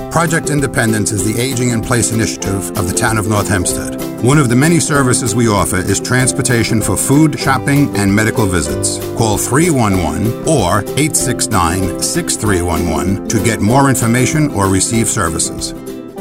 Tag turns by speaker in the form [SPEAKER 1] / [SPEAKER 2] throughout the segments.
[SPEAKER 1] Project Independence is the Aging in Place initiative of the town of North Hempstead. One of the many services we offer is transportation for food, shopping, and medical visits. Call 311 or 869-6311 to get more information or receive services.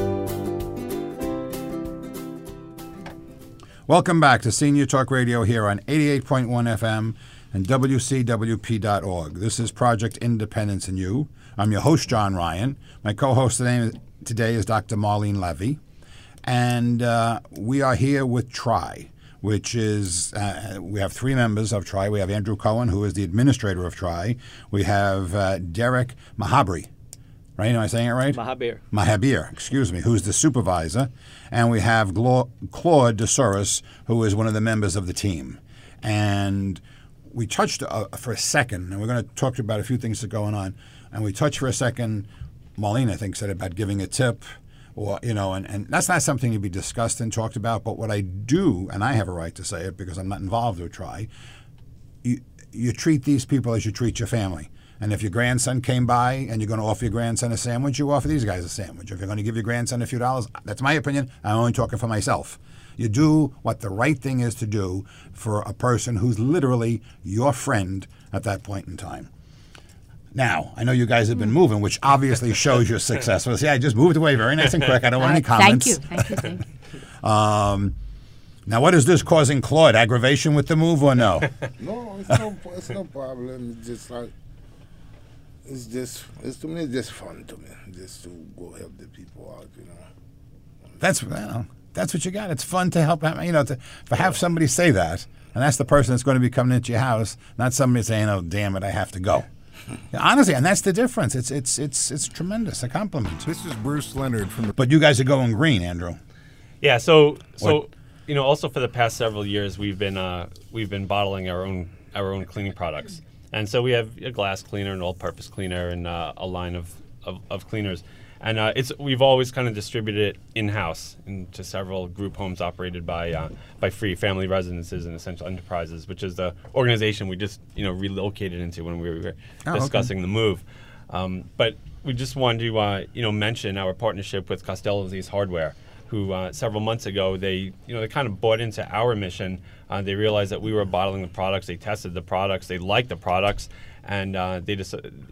[SPEAKER 1] Welcome back to Senior Talk Radio here on 88.1 FM and WCWP.org. This is Project Independence and You. I'm your host, John Ryan. My co-host today is Dr. Marlene Levy. And we are here with TRI, which is, we have three members of TRI. We have Andrew Cohen, who is the administrator of TRI. We have Derek Mahabir. Right? Am I saying it right? Mahabir, excuse me, who's the supervisor. And we have Claude DeSouris, who is one of the members of the team. And we touched for a second, and we're going to talk about a few things that are going on. And we touched for a second, Marlene, I think, said about giving a tip, or, and that's not something to be discussed and talked about. But what I do, and I have a right to say it because I'm not involved with TRI, you treat these people as you treat your family. And if your grandson came by and you're going to offer your grandson a sandwich, you offer these guys a sandwich. If you're going to give your grandson a few dollars, that's my opinion. I'm only talking for myself. You do what the right thing is to do for a person who's literally your friend at that point in time. Now, I know you guys have been moving, which obviously shows your success. So, see, I just moved away very nice and quick. I don't want any comments.
[SPEAKER 2] Thank you.
[SPEAKER 1] Now, what is this causing Claude? Aggravation with the move or no?
[SPEAKER 3] No, it's no problem. It's just like, it's to me, it's just fun to me, just to go help the people out,
[SPEAKER 1] That's what you got. It's fun to help out, to have somebody say that, and that's the person that's going to be coming into your house, not somebody saying, "Oh, damn it, I have to go." Honestly, and that's the difference. It's tremendous. A compliment.
[SPEAKER 4] This is Bruce Leonard from.
[SPEAKER 1] But you guys are going green, Andrew.
[SPEAKER 5] Yeah. So also for the past several years, we've been bottling our own cleaning products, and so we have a glass cleaner, an all-purpose cleaner, and a line of cleaners. And we've always kind of distributed it in-house into several group homes operated by Free Family Residences and Essential Enterprises, which is the organization we just relocated into when we were discussing the move. But we just wanted to mention our partnership with Costello's Ace Hardware, who several months ago they kind of bought into our mission. They realized that we were bottling the products. They tested the products. They liked the products, and they just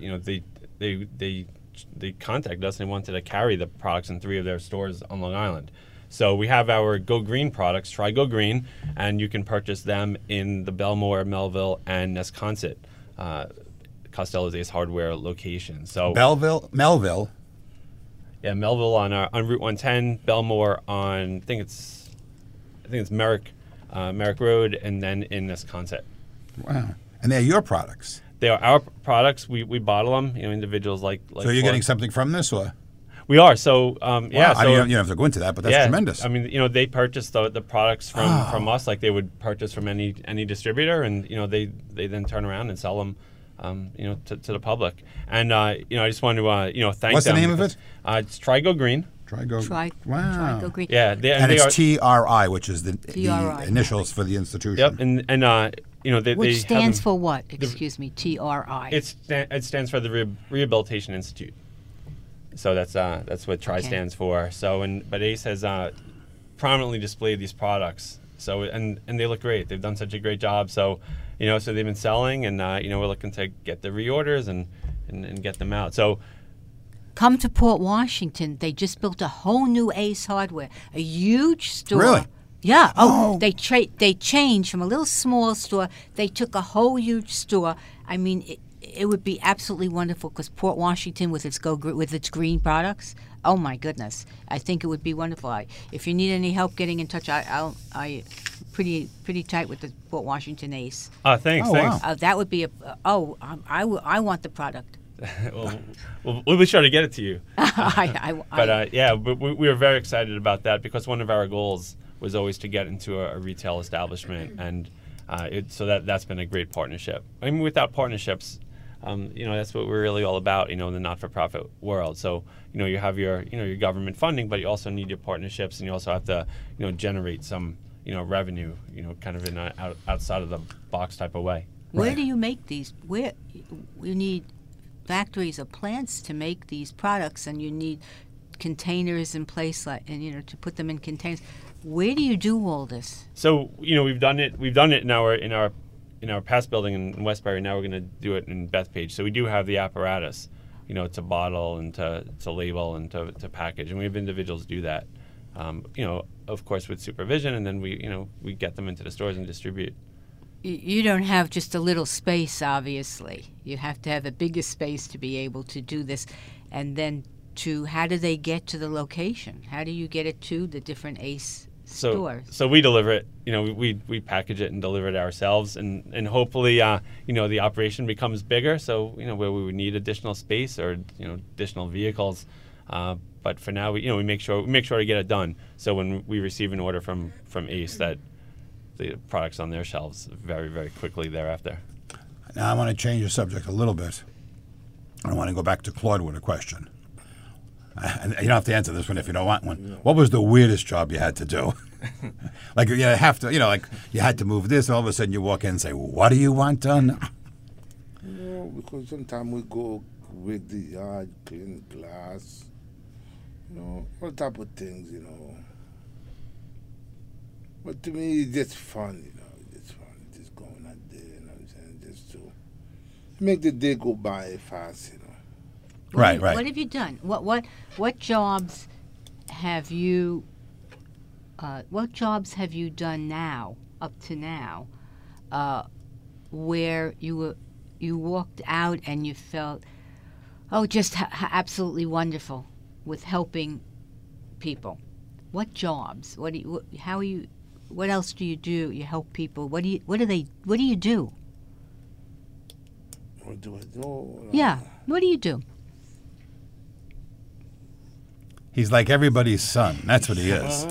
[SPEAKER 5] they contacted us and they wanted to carry the products in 3 of their stores on Long Island. So we have our Go Green products, Try Go Green, and you can purchase them in the Belmore, Melville, and Nesconset Costello's Ace Hardware locations. So
[SPEAKER 1] Melville.
[SPEAKER 5] Yeah, Melville on Route 110, Belmore on I think it's Merrick Road, and then in Nesconset.
[SPEAKER 1] Wow, and they're your products.
[SPEAKER 5] They are our products. We bottle them. Individuals like.
[SPEAKER 1] So you're getting something from this, or?
[SPEAKER 5] We are. So
[SPEAKER 1] yeah. So you don't have to go into that, but that's tremendous.
[SPEAKER 5] I mean, they purchase the products from us like they would purchase from any distributor, and they then turn around and sell them, to the public. And I just wanted to thank them.
[SPEAKER 1] What's the name of it?
[SPEAKER 5] It's Try Go Green.
[SPEAKER 2] Try Go Green.
[SPEAKER 5] Yeah,
[SPEAKER 1] and it's TRI, which is the initials for the institution.
[SPEAKER 5] Yep, and
[SPEAKER 2] which stands for what? Excuse me, TRI.
[SPEAKER 5] It stands for the Rehabilitation Institute. So that's what TRI stands for. So but Ace has prominently displayed these products. So and they look great. They've done such a great job. So so they've been selling, and we're looking to get the reorders and get them out. So.
[SPEAKER 2] Come to Port Washington. They just built a whole new Ace Hardware, a huge store.
[SPEAKER 1] Really?
[SPEAKER 2] Yeah. Oh, they changed from a little small store. They took a whole huge store. I mean, it would be absolutely wonderful because Port Washington with its green products. Oh my goodness! I think it would be wonderful. If you need any help getting in touch, I pretty tight with the Port Washington Ace.
[SPEAKER 5] Thanks.
[SPEAKER 1] Wow.
[SPEAKER 2] That would be I want the product.
[SPEAKER 5] We'll be sure to get it to you.
[SPEAKER 2] But
[SPEAKER 5] we were very excited about that because one of our goals was always to get into a retail establishment, and so that's been a great partnership. I mean, without partnerships, that's what we're really all about, in the not-for-profit world. So, you have your government funding, but you also need your partnerships, and you also have to, generate some, revenue, kind of in a outside of the box type of way.
[SPEAKER 2] Where do you make these? Where you need factories or plants to make these products, and you need containers in place, like, and to put them in containers. Where do you do all this?
[SPEAKER 5] So we've done it in our past building in Westbury. Now we're going to do it in Bethpage. So we do have the apparatus, to bottle and to label and to package, and we have individuals do that. Of course with supervision, and then we get them into the stores and distribute.
[SPEAKER 2] You don't have just a little space, obviously. You have to have a bigger space to be able to do this. And then how do they get to the location? How do you get it to the different ACE stores?
[SPEAKER 5] So we deliver it. We package it and deliver it ourselves, and hopefully, the operation becomes bigger. So where we would need additional space or additional vehicles. But for now, we make sure to get it done. So when we receive an order from ACE, that the product's on their shelves very, very quickly thereafter.
[SPEAKER 1] Now I want to change the subject a little bit. I want to go back to Claude with a question. And you don't have to answer this one if you don't want one. No. What was the weirdest job you had to do? Like you have to, like you had to move this, and all of a sudden you walk in and say, "What do you want done?"
[SPEAKER 3] Because sometimes we go with the yard, clean glass, all type of things, But to me, it's just fun, It's fun, just going out there, you know what I'm saying, just to make the day go by fast,
[SPEAKER 1] Right.
[SPEAKER 2] What have you done? What jobs have you? What jobs have you done now, up to now, where you walked out and you felt, just absolutely wonderful with helping people? What jobs? How are you? What else do you do? You help people. What do you do?
[SPEAKER 3] What do I do?
[SPEAKER 2] Yeah. What do you do?
[SPEAKER 1] He's like everybody's son. That's what he is.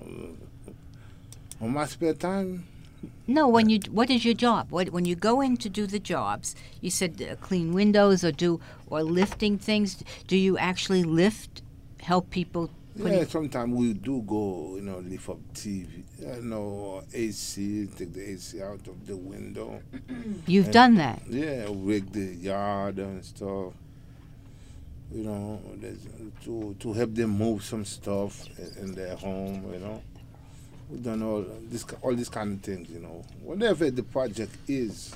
[SPEAKER 3] On my spare time?
[SPEAKER 2] No, what is your job? When you go in to do the jobs, you said clean windows or lifting things. Do you actually help people?
[SPEAKER 3] Yeah, sometimes we do go, lift up TV, AC, take the AC out of the window.
[SPEAKER 2] You've done that?
[SPEAKER 3] Yeah, rig the yard and stuff. To help them move some stuff in their home, We've done all these kind of things, Whatever the project is,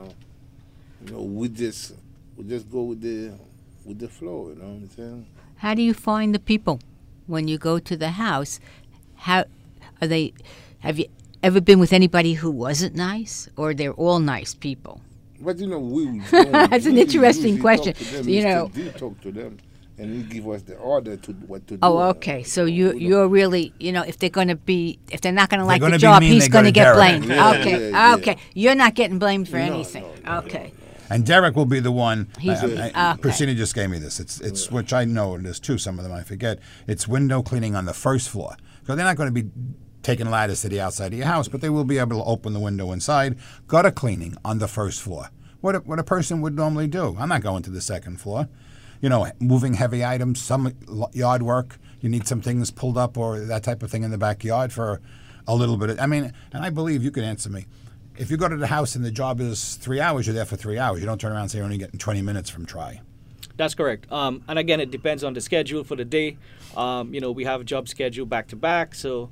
[SPEAKER 3] we just go with the flow, you know what I'm saying?
[SPEAKER 2] How do you find the people when you go to the house? How are they? Have you ever been with anybody who wasn't nice, or they're all nice people?
[SPEAKER 3] But we
[SPEAKER 2] that's an interesting question.
[SPEAKER 3] We talk to them, and he give us the order to what to do.
[SPEAKER 2] Oh, okay. So you're really, if they're not going to like the job, he's going to get blamed.
[SPEAKER 3] Yeah,
[SPEAKER 2] okay. You're not getting blamed for anything.
[SPEAKER 3] No,
[SPEAKER 2] okay.
[SPEAKER 1] And Derek will be the one.
[SPEAKER 2] Okay.
[SPEAKER 1] Christina just gave me this. It's which I know it is too. Some of them I forget. It's window cleaning on the first floor. So they're not going to be taking ladders to the outside of your house, but they will be able to open the window inside. Gutter cleaning on the first floor. What a person would normally do. I'm not going to the second floor. Moving heavy items, some yard work. You need some things pulled up or that type of thing in the backyard for a little bit. And I believe you can answer me. If you go to the house and the job is 3 hours, you're there for 3 hours. You don't turn around and say you're only getting 20 minutes from try.
[SPEAKER 4] That's correct. And again, it depends on the schedule for the day. We have a job schedule back to back. So,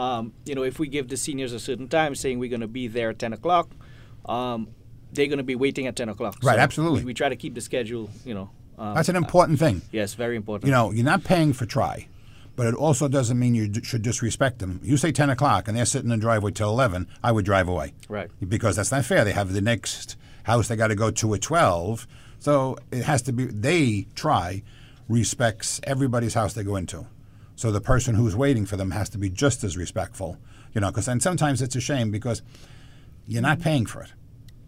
[SPEAKER 4] if we give the seniors a certain time, saying we're going to be there at 10 o'clock, they're going to be waiting at 10 o'clock.
[SPEAKER 1] Right,
[SPEAKER 4] so
[SPEAKER 1] absolutely.
[SPEAKER 4] We try to keep the schedule,
[SPEAKER 1] That's an important thing.
[SPEAKER 4] Yes, very important.
[SPEAKER 1] You're not paying for try, but it also doesn't mean you should disrespect them. You say 10 o'clock and they're sitting in the driveway till 11, I would drive away.
[SPEAKER 4] Right.
[SPEAKER 1] Because that's not fair. They have the next house they got to go to at 12. So it has to be, respects everybody's house they go into. So the person who's waiting for them has to be just as respectful, and sometimes it's a shame because you're not paying for it.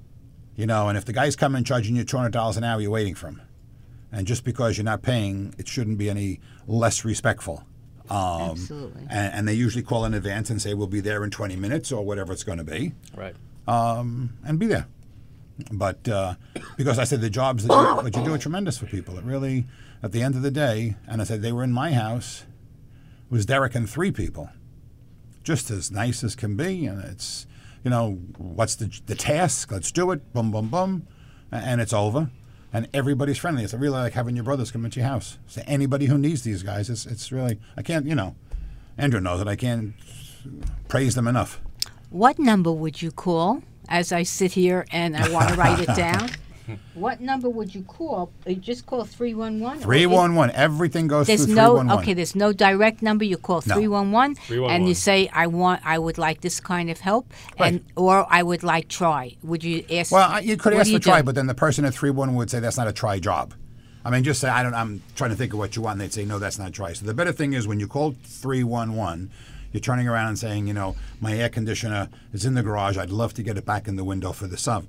[SPEAKER 1] And if the guy's coming charging you $200 an hour, you're waiting for him. And just because you're not paying, it shouldn't be any less respectful.
[SPEAKER 2] Absolutely.
[SPEAKER 1] And they usually call in advance and say, we'll be there in 20 minutes or whatever it's going to be.
[SPEAKER 4] Right.
[SPEAKER 1] And be there. But because I said the jobs that you do are tremendous for people. It really, at the end of the day, and I said they were in my house, it was Derek and 3 people. Just as nice as can be. And it's, what's the task? Let's do it. Boom, boom, boom. And it's over. and everybody's friendly. It's really like having your brothers come into your house. So anybody who needs these guys, it's really, I can't, Andrew knows it. I can't praise them enough.
[SPEAKER 2] What number would you call as I sit here and I want to write it down? What number would you call? You just call 311?
[SPEAKER 1] 311. Everything goes through
[SPEAKER 2] There's
[SPEAKER 1] 311.
[SPEAKER 2] there's no direct number. You call
[SPEAKER 1] No.
[SPEAKER 2] 311 and you
[SPEAKER 5] 311.
[SPEAKER 2] say, I would like this kind of help,
[SPEAKER 1] Right.
[SPEAKER 2] or I would like try. Would you ask?
[SPEAKER 1] Well, you could
[SPEAKER 2] what
[SPEAKER 1] ask
[SPEAKER 2] do you
[SPEAKER 1] for try,
[SPEAKER 2] do?
[SPEAKER 1] but then the person at 311 would say that's not a try job. I mean, just say, I'm trying to think of what you want, and they'd say, no, that's not try. So the better thing is when you call 311, you're turning around and saying, my air conditioner is in the garage. I'd love to get it back in the window for the summer.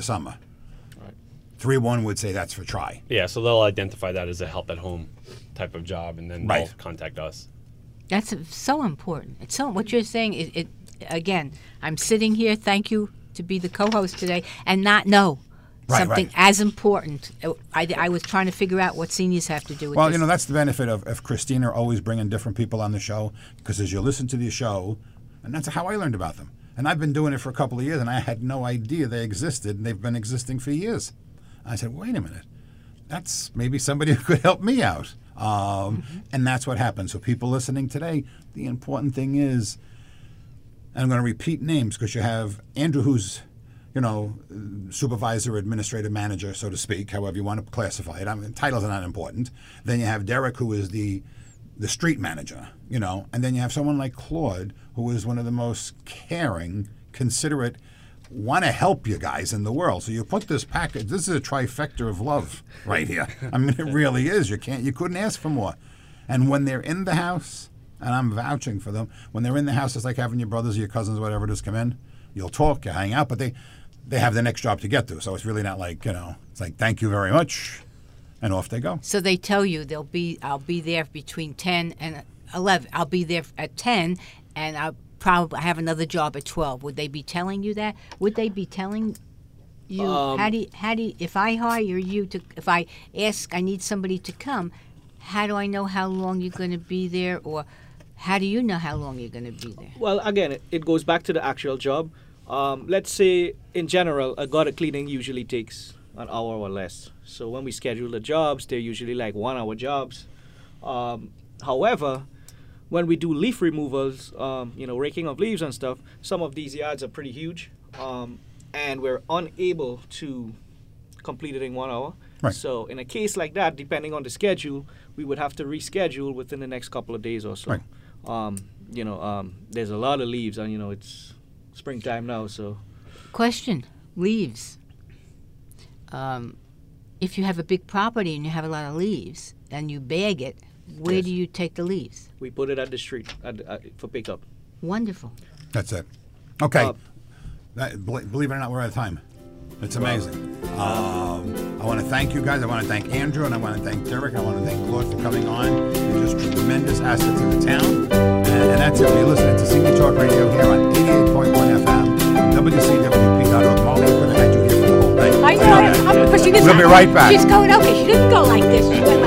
[SPEAKER 1] 311 would say that's for try.
[SPEAKER 5] Yeah, so they'll identify that as a help at home type of job, and then
[SPEAKER 1] Right.
[SPEAKER 5] they'll contact us.
[SPEAKER 2] That's so important. It's so what you're saying. It again. I'm sitting here. Thank you to be the co-host today, and not know
[SPEAKER 1] Right,
[SPEAKER 2] something
[SPEAKER 1] right.
[SPEAKER 2] as important. I was trying to figure out what seniors have to do with
[SPEAKER 1] Well,
[SPEAKER 2] this.
[SPEAKER 1] that's the benefit of Christina always bringing different people on the show, because as you listen to the show, and that's how I learned about them. And I've been doing it for a couple of years, and I had no idea they existed, and they've been existing for years. I said, wait a minute, that's maybe somebody who could help me out. And that's what happened. So people listening today, the important thing is, and I'm going to repeat names because you have Andrew, who's, supervisor, administrative manager, so to speak, however you want to classify it. I mean, titles are not important. Then you have Derek, who is the street manager, and then you have someone like Claude, who is one of the most caring, considerate, want to help you guys in the world. So you put this package. This is a trifecta of love right here. I mean, it really is. You couldn't ask for more. And when they're in the house, and I'm vouching for them, when they're in the house, it's like having your brothers or your cousins, whatever it is, come in. You'll talk, you hang out, but they have the next job to get to. So it's really not like, it's like, thank you very much, and off they go.
[SPEAKER 2] So they tell you I'll be there between 10 and 11. I'll be there at 10, and I'll probably have another job at 12. Would they be telling you that? Would they be telling you how do you, if I hire you if I ask, I need somebody to come, how do I know how long you're going to be there, or how do you know how long you're going to be there?
[SPEAKER 4] Well, again, it goes back to the actual job. Let's say, in general, a gutter cleaning usually takes an hour or less. So when we schedule the jobs, they're usually like 1 hour jobs. However, when we do leaf removals, raking of leaves and stuff, some of these yards are pretty huge, and we're unable to complete it in 1 hour.
[SPEAKER 1] Right.
[SPEAKER 4] So in a case like that, depending on the schedule, we would have to reschedule within the next couple of days or so.
[SPEAKER 1] Right.
[SPEAKER 4] There's a lot of leaves, and it's springtime now, so.
[SPEAKER 2] Question, leaves. If you have a big property and you have a lot of leaves and you bag it, where
[SPEAKER 4] Yes.
[SPEAKER 2] do you take the leaves?
[SPEAKER 4] We put it at the street for pickup.
[SPEAKER 2] Wonderful.
[SPEAKER 1] That's it. Okay.
[SPEAKER 4] Uh,
[SPEAKER 1] Believe it or not, we're out of time. It's amazing. I want to thank you guys. I want to thank Andrew, and I want to thank Derek. I want to thank Claude for coming on. You're just tremendous assets in the town. And that's it. You're listening to Senior Talk Radio here on 88.1 FM, WCWP.org. Molly, we're going to have you here for the whole day.
[SPEAKER 2] I know. I'm pushing this.
[SPEAKER 1] We'll be right back.
[SPEAKER 2] She's going, okay, she didn't go like this. She went